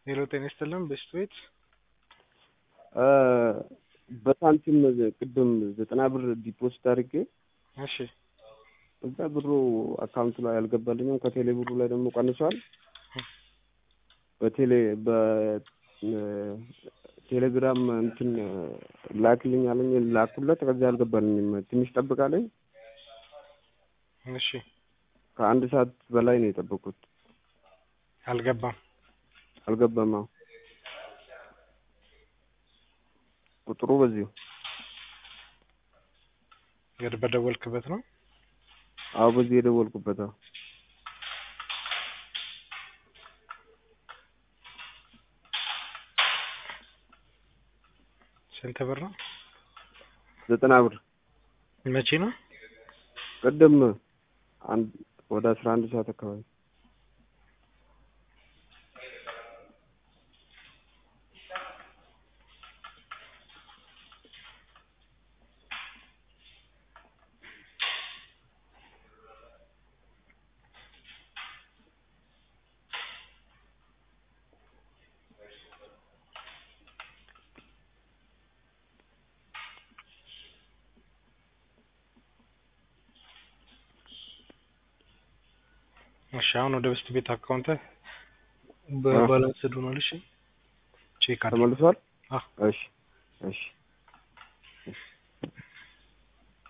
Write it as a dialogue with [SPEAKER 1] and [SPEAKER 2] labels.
[SPEAKER 1] ሄሎ ጤና ይስጥልን በስቶይት
[SPEAKER 2] በሳንቲም ቅድም 90 ብር ዲፖዚት አድርጌ
[SPEAKER 1] እሺ
[SPEAKER 2] እዛ ብሩ አካውንት ላይ አልገባልኝም። ከቴሌ ብሩ ላይ ደግሞ ቀንሷል። በቴሌግራም እንትን ላክልኝ አለኝ ላኩለት። ከዛ አልገባልኝም። ትንሽ ጠብቃለኝ።
[SPEAKER 1] እሺ
[SPEAKER 2] ከአንድ ሰዓት በላይ ነው የጠበቁት። አልገባም። ቁጥሩ በዚሁ
[SPEAKER 1] በደወልክበት ነው?
[SPEAKER 2] አዎ በዚህ የደወልኩበት ነው።
[SPEAKER 1] ስንት ብር ነው?
[SPEAKER 2] 90 ብር።
[SPEAKER 1] መቼ ነው?
[SPEAKER 2] ቅድም ወደ 11 ሰዓት አካባቢ።
[SPEAKER 1] እሺ አሁን ወደ በስት ቤት አካውንት በባላንስ ዶናል። እሺ ቼክ አድርግ።
[SPEAKER 2] ተመልሷል? እሺ